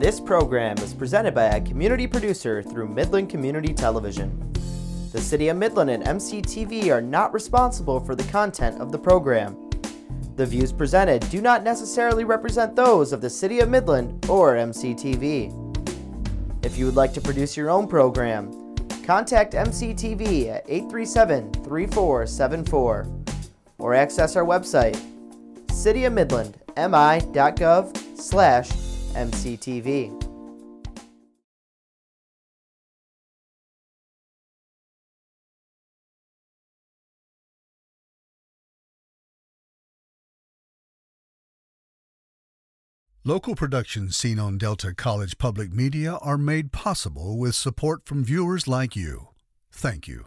This program is presented by a community producer through Midland Community Television. The City of Midland and MCTV are not responsible for the content of the program. The views presented do not necessarily represent those of the City of Midland or MCTV. If you would like to produce your own program, contact MCTV at 837-3474 or access our website, cityofmidlandmi.gov/MCTV. Local productions seen on Delta College Public Media are made possible with support from viewers like you. Thank you.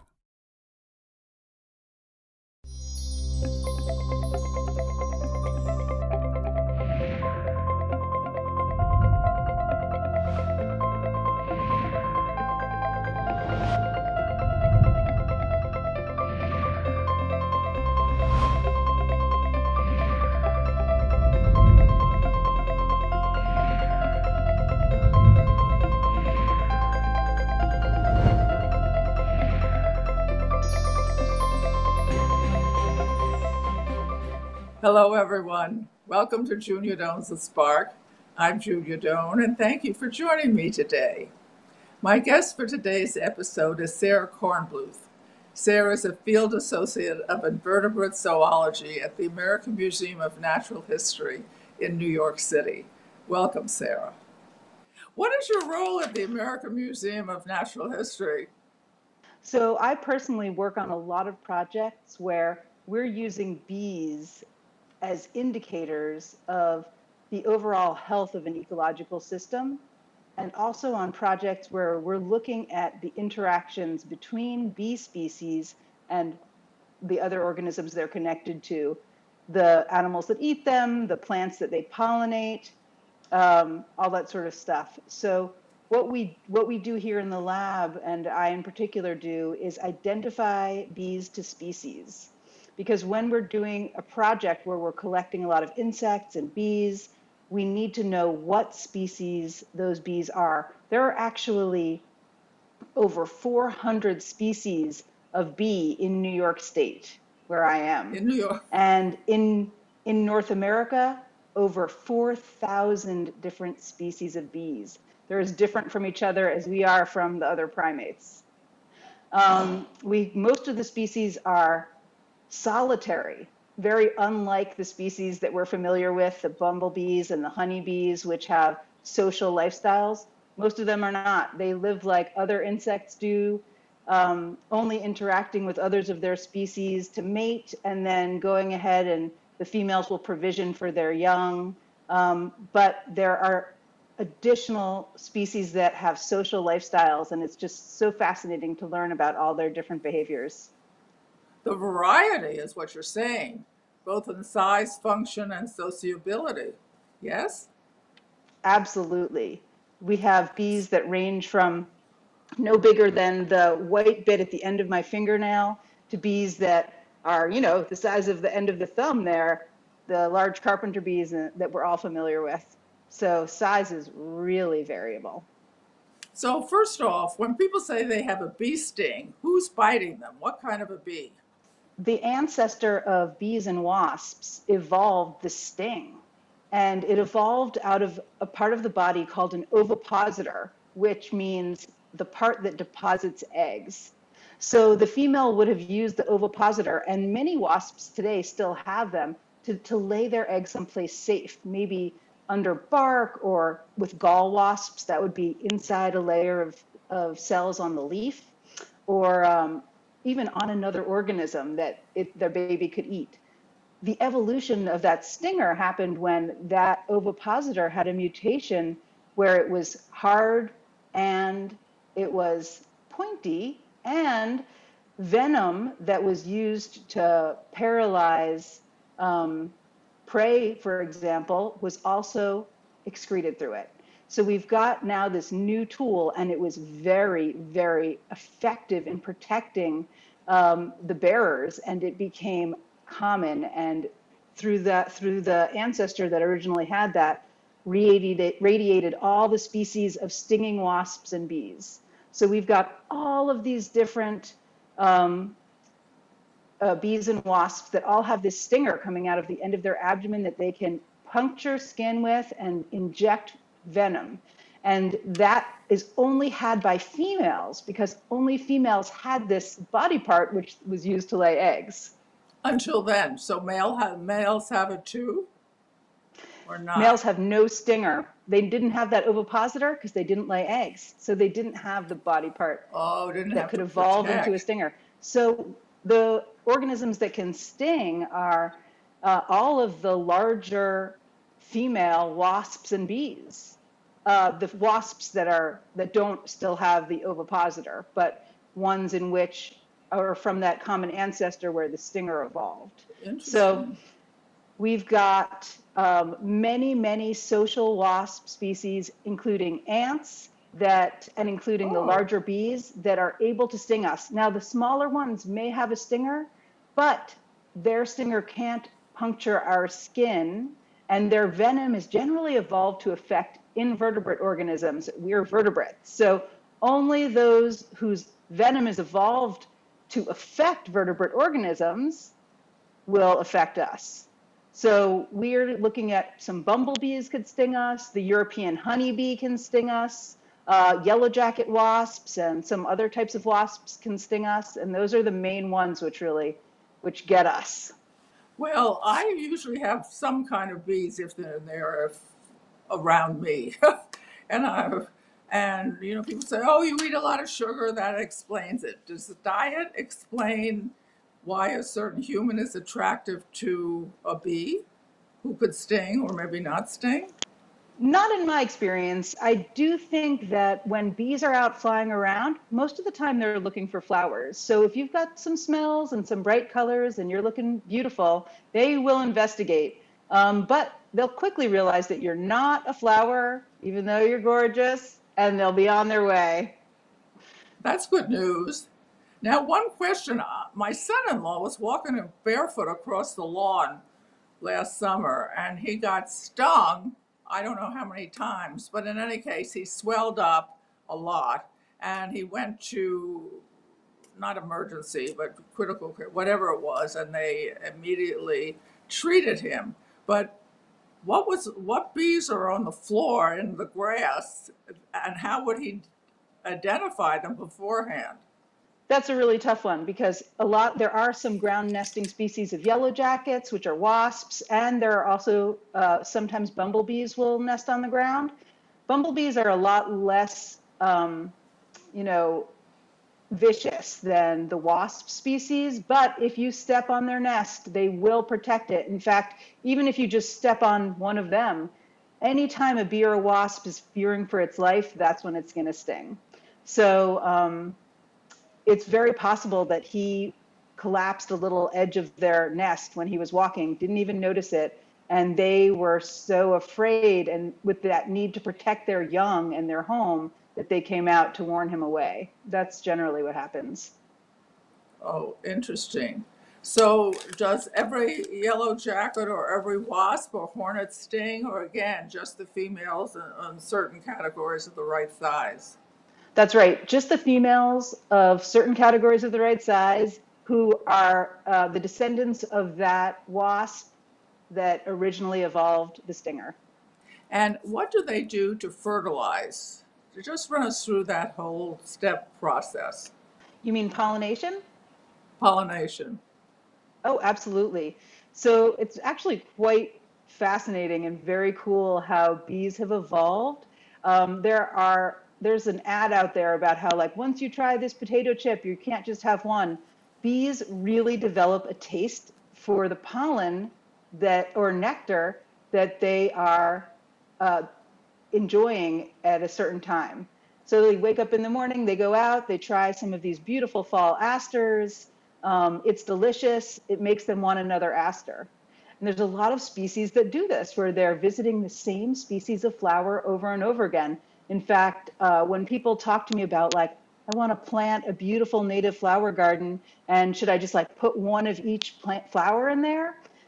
Hello, everyone. Welcome to Junior Doan's The Spark. I'm Julia Doan, and thank you for joining me today. My guest for today's episode is Sarah Kornbluth. Sarah is a field associate of invertebrate zoology at the American Museum of Natural History in New York City. Welcome, Sarah. What is your role at the American Museum of Natural History? So I personally work on a lot of projects where we're using bees as indicators of the overall health of an ecological system, and also on projects where we're looking at the interactions between bee species and the other organisms they're connected to, the animals that eat them, the plants that they pollinate, all that sort of stuff. So what we do here in the lab, and I in particular do, is identify bees to species. Because when we're doing a project where we're collecting a lot of insects and bees, we need to know what species those bees are. There are actually over 400 species of bee in New York State, where I am. In New York. And in North America, over 4,000 different species of bees. They're as different from each other as we are from the other primates. Most of the species are solitary, very unlike the species that we're familiar with, the bumblebees and the honeybees, which have social lifestyles. Most of them are not. They live like other insects do, only interacting with others of their species to mate, and then going ahead and the females will provision for their young. But there are additional species that have social lifestyles, and it's just so fascinating to learn about all their different behaviors. The variety is what you're saying, both in size, function, and sociability. Yes? Absolutely. We have bees that range from no bigger than the white bit at the end of my fingernail to bees that are, the size of the end of the thumb there, the large carpenter bees that we're all familiar with. So size is really variable. So first off, when people say they have a bee sting, who's biting them? What kind of a bee? The ancestor of bees and wasps evolved the sting, and it evolved out of a part of the body called an ovipositor, which means the part that deposits eggs. So the female would have used the ovipositor, and many wasps today still have them, to lay their eggs someplace safe, maybe under bark, or with gall wasps, that would be inside a layer of cells on the leaf, or even on another organism that their baby could eat. The evolution of that stinger happened when that ovipositor had a mutation where it was hard and it was pointy, and venom that was used to paralyze prey, for example, was also excreted through it. So we've got now this new tool, and it was very, very effective in protecting the bearers, and it became common. And through the ancestor that originally had that, radiated all the species of stinging wasps and bees. So we've got all of these different bees and wasps that all have this stinger coming out of the end of their abdomen that they can puncture skin with and inject venom. And that is only had by females because only females had this body part which was used to lay eggs. Until then. So males have it too? Or not? Males have no stinger. They didn't have that ovipositor because they didn't lay eggs. So they didn't have the body part that could evolve into a stinger. So the organisms that can sting are all of the larger female wasps and bees. The wasps that don't still have the ovipositor, but ones in which are from that common ancestor where the stinger evolved. So we've got many, many social wasp species, including ants and including the larger bees that are able to sting us. Now, the smaller ones may have a stinger, but their stinger can't puncture our skin, and their venom is generally evolved to affect invertebrate organisms. We're vertebrates. So only those whose venom is evolved to affect vertebrate organisms will affect us. So we're looking at some bumblebees could sting us, the European honeybee can sting us, yellow jacket wasps and some other types of wasps can sting us, and those are the main ones which get us. Well, I usually have some kind of bees if they're there around me. And people say, oh, you eat a lot of sugar, that explains it. Does the diet explain why a certain human is attractive to a bee who could sting or maybe not sting? Not in my experience. I do think that when bees are out flying around, most of the time they're looking for flowers. So if you've got some smells and some bright colors and you're looking beautiful, they will investigate. But they'll quickly realize that you're not a flower, even though you're gorgeous, and they'll be on their way. That's good news. Now, one question. My son-in-law was walking barefoot across the lawn last summer, and he got stung. I don't know how many times, but in any case, he swelled up a lot, and he went to, not emergency, but critical care, whatever it was, and they immediately treated him. But what bees are on the floor in the grass, and how would he identify them beforehand? That's a really tough one because there are some ground nesting species of yellow jackets, which are wasps, and there are also sometimes bumblebees will nest on the ground. Bumblebees are a lot less, vicious than the wasp species, but if you step on their nest, they will protect it. In fact, even if you just step on one of them, anytime a bee or a wasp is fearing for its life, that's when it's going to sting. So, it's very possible that he collapsed a little edge of their nest when he was walking, didn't even notice it, and they were so afraid and with that need to protect their young and their home that they came out to warn him away. That's generally what happens. Oh, interesting. So does every yellow jacket or every wasp or hornet sting, or again, just the females in certain categories of the right size? That's right. Just the females of certain categories of the right size who are the descendants of that wasp that originally evolved the stinger. And what do they do to fertilize? Just run us through that whole step process. You mean pollination? Pollination. Oh, absolutely. So it's actually quite fascinating and very cool how bees have evolved. There's an ad out there about how, like, once you try this potato chip, you can't just have one. Bees really develop a taste for the pollen or nectar that they are enjoying at a certain time. So they wake up in the morning, they go out, they try some of these beautiful fall asters. It's delicious. It makes them want another aster. And there's a lot of species that do this, where they're visiting the same species of flower over and over again. In fact, when people talk to me about, like, I want to plant a beautiful native flower garden, and should I just put one of each plant flower in there?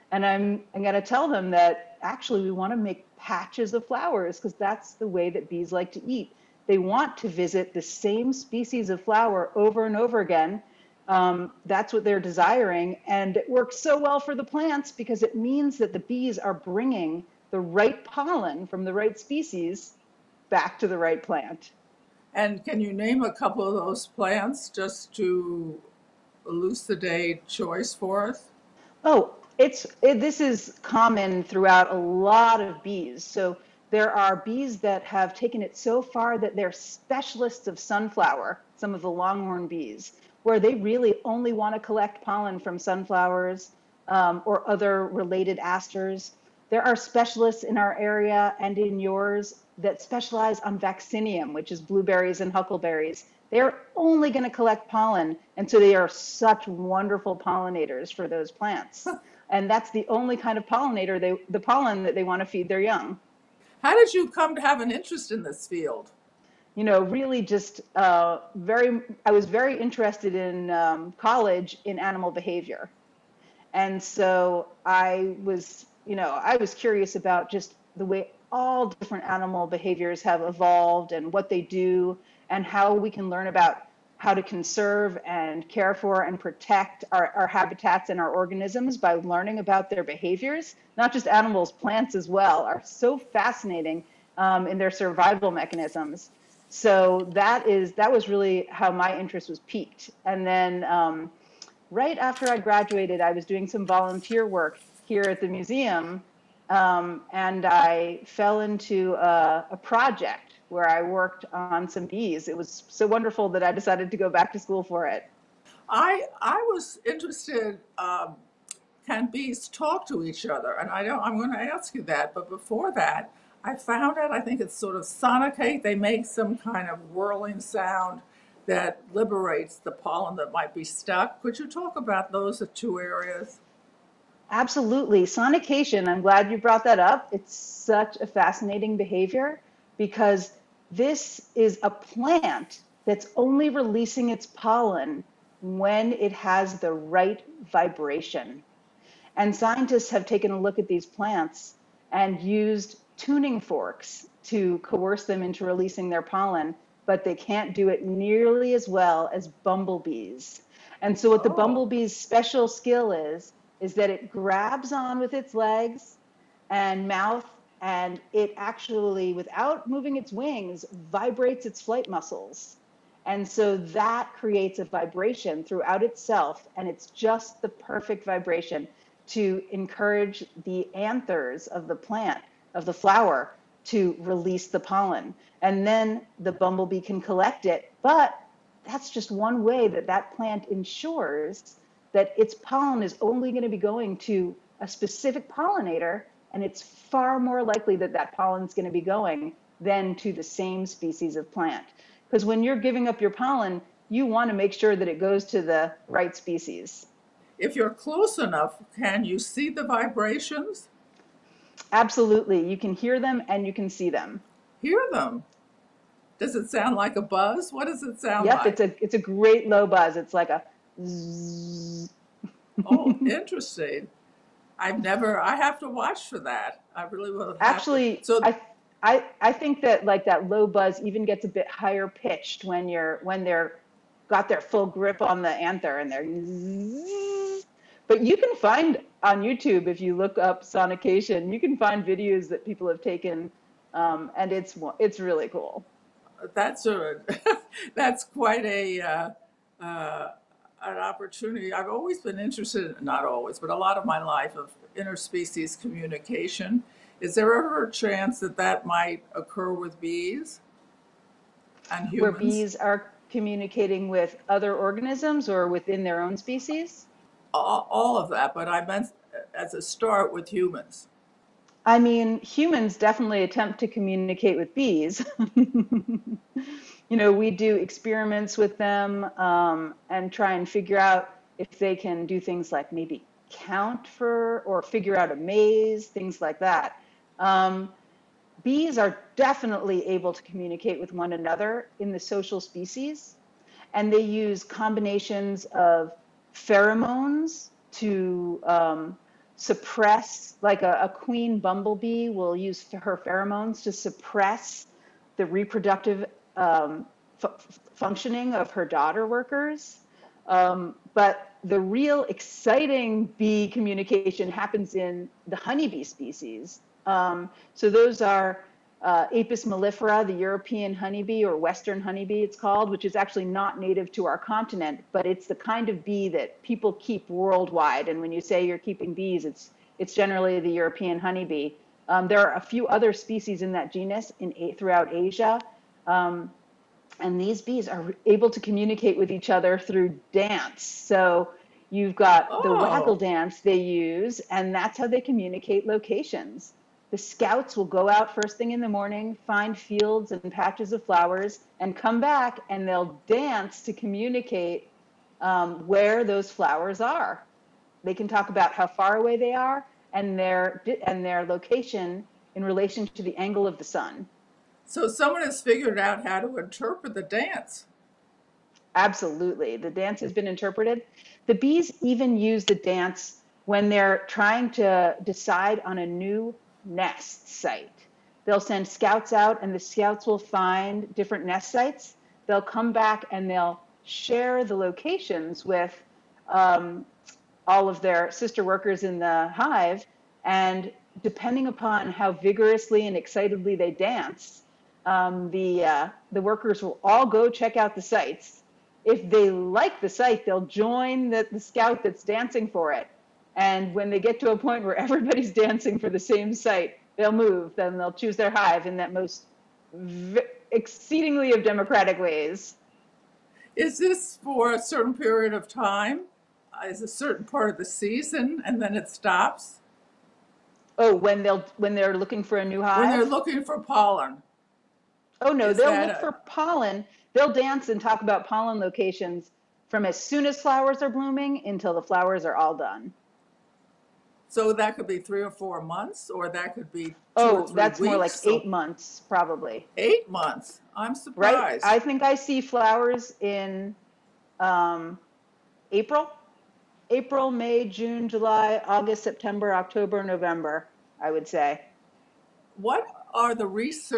And I'm going to tell them that actually we want to make patches of flowers because that's the way that bees like to eat. They want to visit the same species of flower over and over again. That's what they're desiring. And it works so well for the plants because it means that the bees are bringing the right pollen from the right species back to the right plant. And can you name a couple of those plants just to elucidate choice for us? Oh, this is common throughout a lot of bees. So there are bees that have taken it so far that they're specialists of sunflower, some of the longhorn bees, where they really only want to collect pollen from sunflowers or other related asters. There are specialists in our area and in yours that specialize on vaccinium, which is blueberries and huckleberries. They're only going to collect pollen, and so they are such wonderful pollinators for those plants. And that's the only kind of pollinator, the pollen that they want to feed their young. How did you come to have an interest in this field? You know, really just I was very interested in college in animal behavior. And so I was curious about just the way all different animal behaviors have evolved and what they do and how we can learn about how to conserve and care for and protect our habitats and our organisms by learning about their behaviors. Not just animals, plants as well are so fascinating in their survival mechanisms. So that was really how my interest was piqued. And then right after I graduated, I was doing some volunteer work here at the museum, and I fell into a project where I worked on some bees. It was so wonderful that I decided to go back to school for it. I was interested. Can bees talk to each other? And I'm going to ask you that. But before that, I found out. I think it's sort of sonicate. They make some kind of whirling sound that liberates the pollen that might be stuck. Could you talk about those two areas? Absolutely. Sonication, I'm glad you brought that up. It's such a fascinating behavior because this is a plant that's only releasing its pollen when it has the right vibration. And scientists have taken a look at these plants and used tuning forks to coerce them into releasing their pollen, but they can't do it nearly as well as bumblebees. And so what the Oh, bumblebee's special skill is that it grabs on with its legs and mouth, and it actually, without moving its wings, vibrates its flight muscles. And so that creates a vibration throughout itself, and it's just the perfect vibration to encourage the anthers of the plant, of the flower, to release the pollen. And then the bumblebee can collect it, but that's just one way that that plant ensures that its pollen is only going to be going to a specific pollinator, and it's far more likely that that pollen is going to be going than to the same species of plant. Because when you're giving up your pollen, you want to make sure that it goes to the right species. if you're close enough, can you see the vibrations? Absolutely. You can hear them and you can see them. Hear them? Does it sound like a buzz? What does it sound Yep, like? it's a great low buzz. It's like a zzz. Oh, interesting. I have to watch for that. I really will have to. Actually, So, I think that like that low buzz even gets a bit higher pitched when they're got their full grip on the anther and they're zzz. But you can find on YouTube if you look up sonication, you can find videos that people have taken, and it's really cool. that's a that's quite a an opportunity. I've always been interested, not always, but a lot of my life of interspecies communication. Is there ever a chance that that might occur with bees and Where humans? bees are communicating with other organisms or within their own species. All of that, but I meant as a start with humans. I mean, humans definitely attempt to communicate with bees. We do experiments with them and try and figure out if they can do things like maybe count for or figure out a maze, things like that. Um, Bees are definitely able to communicate with one another in the social species, and they use combinations of pheromones to suppress, like a queen bumblebee will use her pheromones to suppress the reproductive functioning of her daughter workers. But the real exciting bee communication happens in the honeybee species. So those are Apis mellifera, the European honeybee, or Western honeybee it's called, which is actually not native to our continent, but it's the kind of bee that people keep worldwide. And when you say you're keeping bees, it's generally the European honeybee. There are a few other species in that genus throughout Asia. And these bees are able to communicate with each other through dance. So you've got the waggle dance they use, and that's how they communicate locations. The scouts will go out first thing in the morning, find fields and patches of flowers, and come back, and they'll dance to communicate where those flowers are. They can talk about how far away they are and their location in relation to the angle of the sun. So someone has figured out how to interpret the dance. Absolutely. The dance has been interpreted. The bees even use the dance when they're trying to decide on a new nest site. They'll send scouts out, and the scouts will find different nest sites. They'll come back and they'll share the locations with all of their sister workers in the hive. And depending upon how vigorously and excitedly they dance, the workers will all go check out the sites. If they like the site, they'll join the scout that's dancing for it. And when they get to a point where everybody's dancing for the same site, they'll move. Then they'll choose their hive in that most exceedingly of democratic ways. Is this for a certain period of time? Is a certain part of the season, and then it stops? Oh, when they're looking for a new hive? When they're looking for pollen. Oh, no, they'll look for pollen. They'll dance and talk about pollen locations from as soon as flowers are blooming until the flowers are all done. So that could be 3 or 4 months, or that could be 2 or 3 that's weeks. More like 8 months, probably. 8 months. I'm surprised. Right? I think I see flowers in April, May, June, July, August, September, October, November, I would say. What are the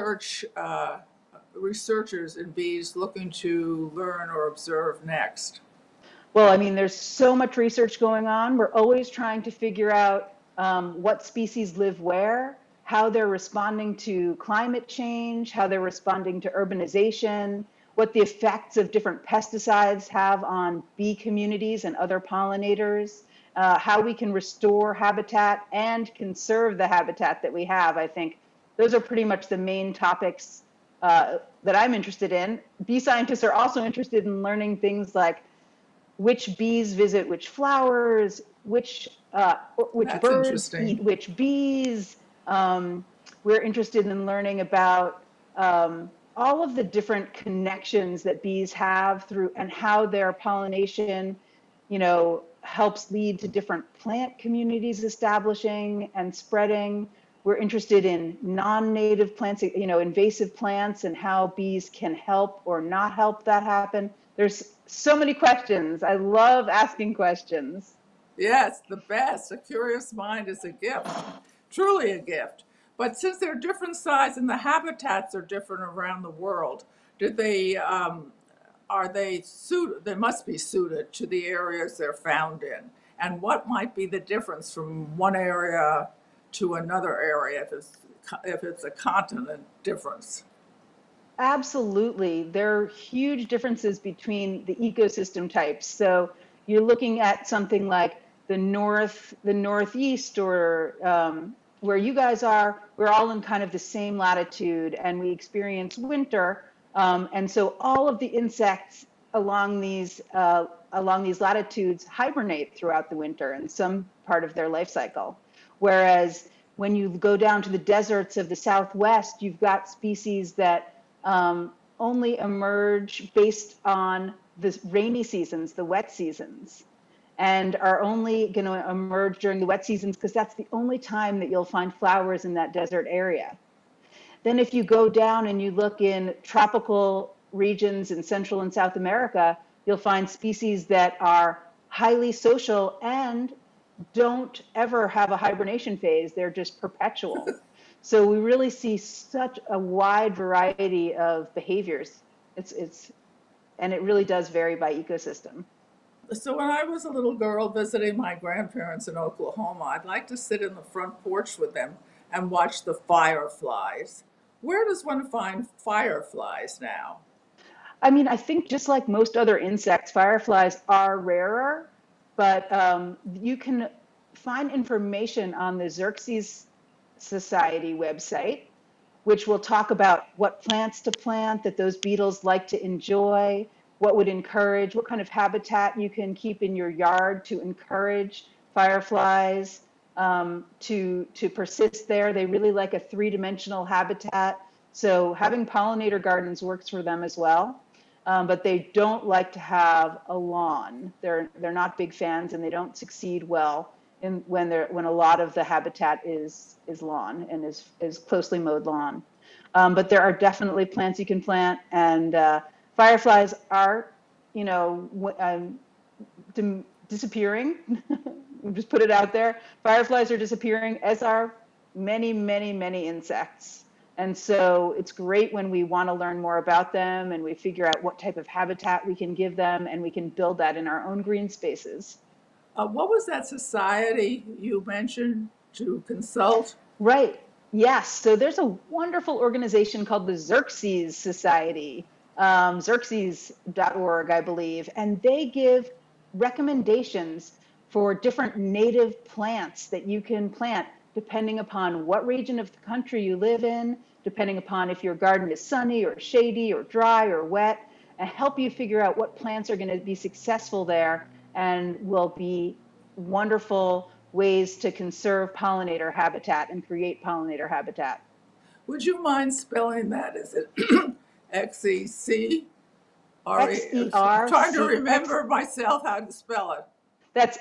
researchers in bees looking to learn or observe next? Well, I mean, there's so much research going on. We're always trying to figure out what species live where, how they're responding to climate change, how they're responding to urbanization, what the effects of different pesticides have on bee communities and other pollinators, how we can restore habitat and conserve the habitat that we have. I think those are pretty much the main topics that I'm interested in. Bee scientists are also interested in learning things like which bees visit which flowers, which birds eat which bees. We're interested in learning about all of the different connections that bees have through and how their pollination, helps lead to different plant communities establishing and spreading. We're interested in non-native plants, invasive plants, and how bees can help or not help that happen. There's so many questions. I love asking questions. Yes, the best. A curious mind is a gift, truly a gift. But since they're different size and the habitats are different around the world, are they suited? They must be suited to the areas they're found in. And what might be the difference from one area to another area if it's a continent difference? Absolutely. There are huge differences between the ecosystem types. So you're looking at something like the northeast, or where you guys are. We're all in kind of the same latitude, and we experience winter. And so all of the insects along these latitudes hibernate throughout the winter in some part of their life cycle. Whereas when you go down to the deserts of the Southwest, you've got species that only emerge based on the rainy seasons, the wet seasons, and are only going to emerge during the wet seasons because that's the only time that you'll find flowers in that desert area. Then if you go down and you look in tropical regions in Central and South America, you'll find species that are highly social and don't ever have a hibernation phase. They're just perpetual. So we really see such a wide variety of behaviors. And it really does vary by ecosystem. So when I was a little girl visiting my grandparents in Oklahoma, I'd like to sit in the front porch with them and watch the fireflies. Where does one find fireflies now? I mean, I think just like most other insects, fireflies are rarer, but you can find information on the Xerces Society website, which will talk about what plants to plant that those beetles like to enjoy, what would encourage, what kind of habitat you can keep in your yard to encourage fireflies to persist there. They really like a three-dimensional habitat. So having pollinator gardens works for them as well. But they don't like to have a lawn. They're not big fans, and they don't succeed well when a lot of the habitat is lawn and is closely mowed lawn. But there are definitely plants you can plant, and fireflies are, disappearing. Just put it out there. Fireflies are disappearing, as are many, many, many insects. And so it's great when we want to learn more about them and we figure out what type of habitat we can give them, and we can build that in our own green spaces. What was that society you mentioned to consult? Right. Yes. So there's a wonderful organization called the Xerces Society, Xerces.org, I believe, and they give recommendations for different native plants that you can plant depending upon what region of the country you live in, depending upon if your garden is sunny or shady or dry or wet, and help you figure out what plants are going to be successful there and will be wonderful ways to conserve pollinator habitat and create pollinator habitat. Would you mind spelling that? Is it XEC? XER. I'm trying to remember myself how to spell it. That's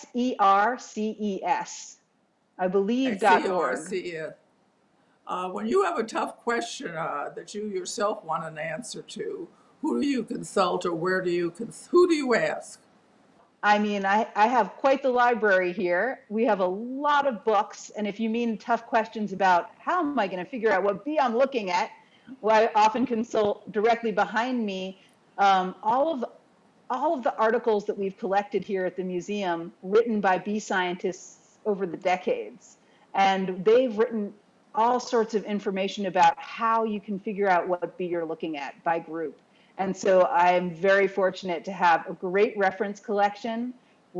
XERCES, I believe, .org. XERCES. When you have a tough question that you yourself want an answer to, who do you consult, or who do you ask? I mean, I have quite the library here. We have a lot of books, and if you mean tough questions about how am I going to figure out what bee I'm looking at, well, I often consult directly behind me all of the articles that we've collected here at the museum, written by bee scientists over the decades. And they've written all sorts of information about how you can figure out what bee you're looking at by group. And so I'm very fortunate to have a great reference collection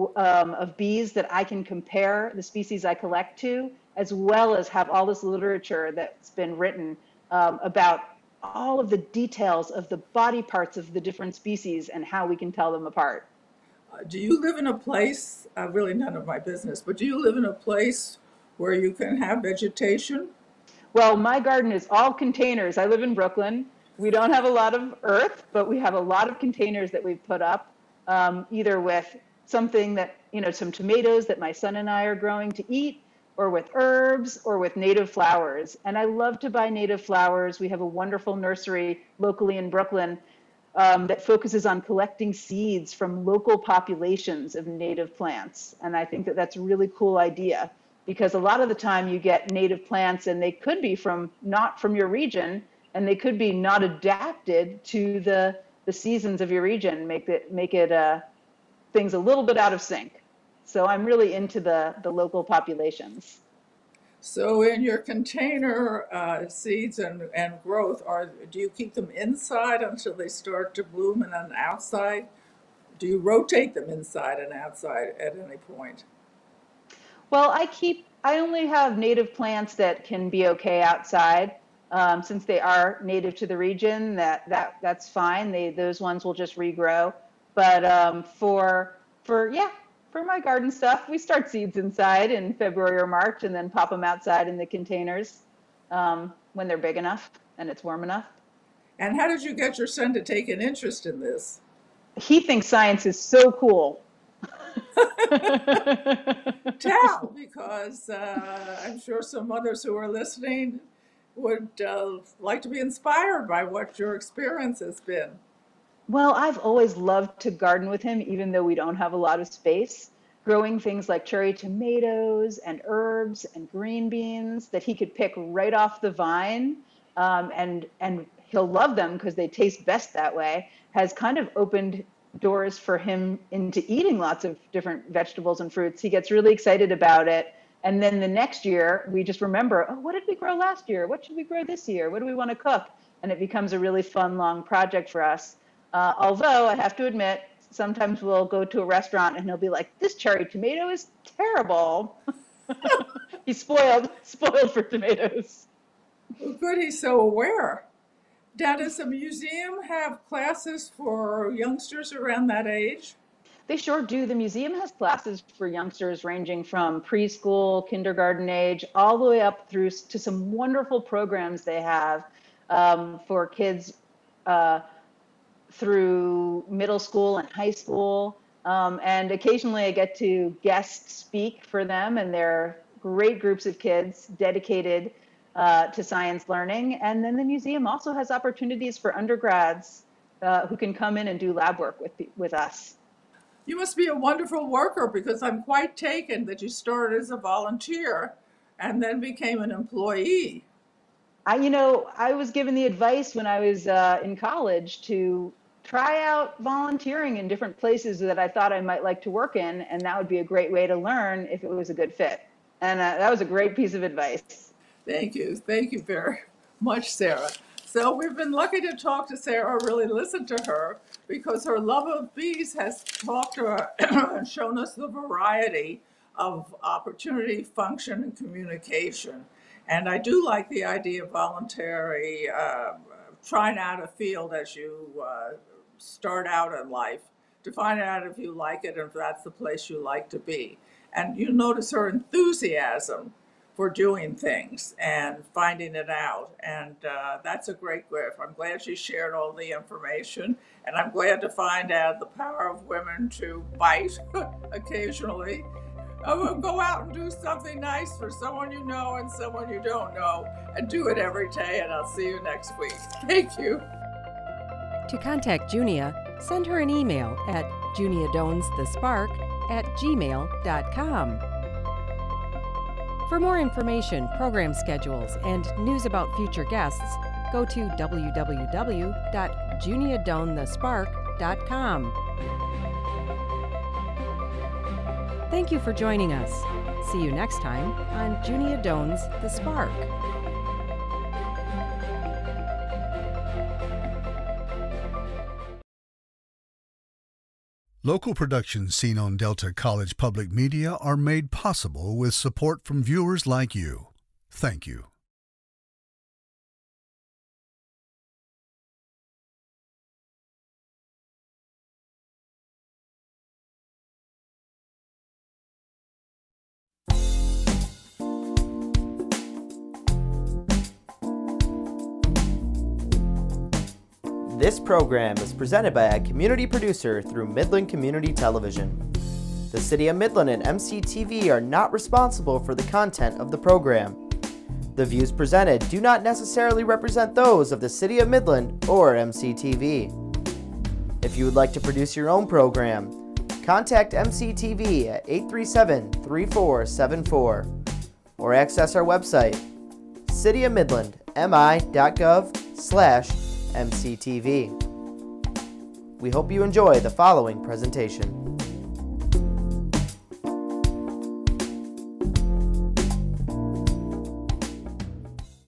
of bees that I can compare the species I collect to, as well as have all this literature that's been written about all of the details of the body parts of the different species and how we can tell them apart. Do you live in a place, really none of my business, but do you live in a place where you can have vegetation? Well, my garden is all containers. I live in Brooklyn. We don't have a lot of earth, but we have a lot of containers that we've put up, either with something that, some tomatoes that my son and I are growing to eat, or with herbs, or with native flowers. And I love to buy native flowers. We have a wonderful nursery locally in Brooklyn that focuses on collecting seeds from local populations of native plants. And I think that that's a really cool idea, because a lot of the time you get native plants and they could be not from your region, and they could be not adapted to the seasons of your region, make it things a little bit out of sync. So I'm really into the local populations. So in your container seeds and growth, do you keep them inside until they start to bloom, and then outside? Do you rotate them inside and outside at any point? Well, I only have native plants that can be okay outside. Since they are native to the region, that's fine. Those ones will just regrow. But for my garden stuff, we start seeds inside in February or March, and then pop them outside in the containers when they're big enough and it's warm enough. And how did you get your son to take an interest in this? He thinks science is so cool. Tell, because I'm sure some others who are listening would like to be inspired by what your experience has been. Well, I've always loved to garden with him, even though we don't have a lot of space. growing things like cherry tomatoes and herbs and green beans that he could pick right off the vine, and he'll love them because they taste best that way, has kind of opened doors for him into eating lots of different vegetables and fruits. He gets really excited about it. And then the next year, we just remember, oh, what did we grow last year? What should we grow this year? What do we want to cook? And it becomes a really fun, long project for us. Although I have to admit, sometimes we'll go to a restaurant and he'll be like, this cherry tomato is terrible. He's spoiled for tomatoes. Well, good, he's so aware. Now, does the museum have classes for youngsters around that age? They sure do. The museum has classes for youngsters ranging from preschool, kindergarten age, all the way up through to some wonderful programs they have for kids through middle school and high school. And occasionally I get to guest speak for them, and they're great groups of kids dedicated to science learning. And then the museum also has opportunities for undergrads who can come in and do lab work with us. You must be a wonderful worker, because I'm quite taken that you started as a volunteer and then became an employee. I was given the advice when I was in college to try out volunteering in different places that I thought I might like to work in, and that would be a great way to learn if it was a good fit. And that was a great piece of advice. Thank you. Thank you very much, Sarah. So we've been lucky to talk to Sarah, really listen to her, because her love of bees has talked to her and shown us the variety of opportunity, function, and communication. And I do like the idea of voluntary, trying out a field as you start out in life, to find out if you like it and if that's the place you like to be. And you notice her enthusiasm for doing things and finding it out. And that's a great gift. I'm glad she shared all the information, and I'm glad to find out the power of women to bite occasionally. Go out and do something nice for someone you know and someone you don't know, and do it every day, and I'll see you next week. Thank you. To contact Junia, send her an email at juniadonsthespark@gmail.com. For more information, program schedules, and news about future guests, go to www.juniadonthespark.com. Thank you for joining us. See you next time on Junia Doan's The Spark. Local productions seen on Delta College Public Media are made possible with support from viewers like you. Thank you. This program is presented by a community producer through Midland Community Television. The City of Midland and MCTV are not responsible for the content of the program. The views presented do not necessarily represent those of the City of Midland or MCTV. If you would like to produce your own program, contact MCTV at 837-3474 or access our website, cityofmidlandmi.gov/MCTV. We hope you enjoy the following presentation.